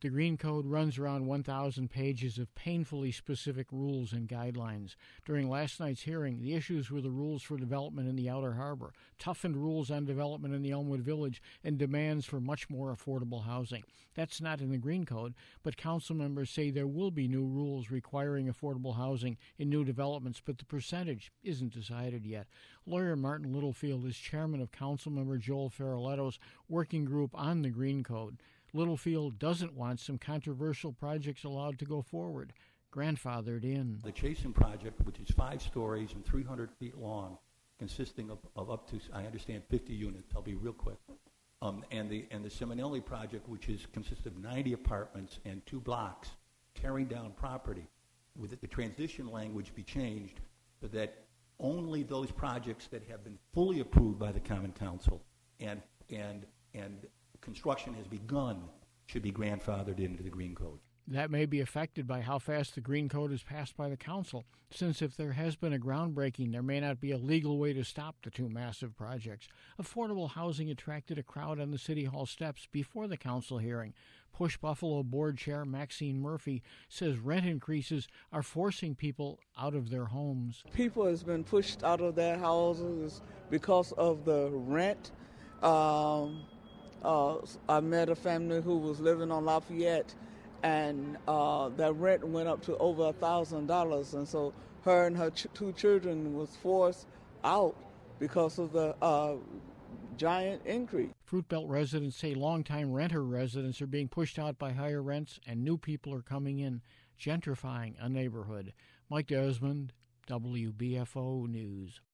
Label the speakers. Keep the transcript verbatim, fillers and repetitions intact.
Speaker 1: The Green Code runs around one thousand pages of painfully specific rules and guidelines. During last night's hearing, the issues were the rules for development in the Outer Harbor, toughened rules on development in the Elmwood Village, and demands for much more affordable housing. That's not in the Green Code, but council members say there will be new rules requiring affordable housing in new developments, but the percentage isn't decided yet. Lawyer Martin Littlefield is chairman of Councilmember Joel Ferroletto's working group on the Green Code. Littlefield doesn't want some controversial projects allowed to go forward, grandfathered in.
Speaker 2: The Chasen project, which is five stories and three hundred feet long, consisting of, of up to, I understand, fifty units. I'll be real quick. Um, and the and the Seminole project, which is consists of ninety apartments and two blocks, tearing down property. With the transition language be changed so that only those projects that have been fully approved by the Common Council and and and construction has begun should be grandfathered into the Green Code.
Speaker 1: That may be affected by how fast the Green Code is passed by the council, since if there has been a groundbreaking, there may not be a legal way to stop the two massive projects. Affordable housing attracted a crowd on the City Hall steps before the council hearing. Push Buffalo Board Chair Maxine Murphy says rent increases are forcing people out of their homes.
Speaker 3: People has been pushed out of their houses because of the rent. Um, uh, I met a family who was living on Lafayette, and uh, their rent went up to over a thousand dollars, and so her and her ch- two children was forced out because of the uh, giant increase.
Speaker 1: Fruit Belt residents say longtime renter residents are being pushed out by higher rents, and new people are coming in, gentrifying a neighborhood. Mike Desmond, W B F O News.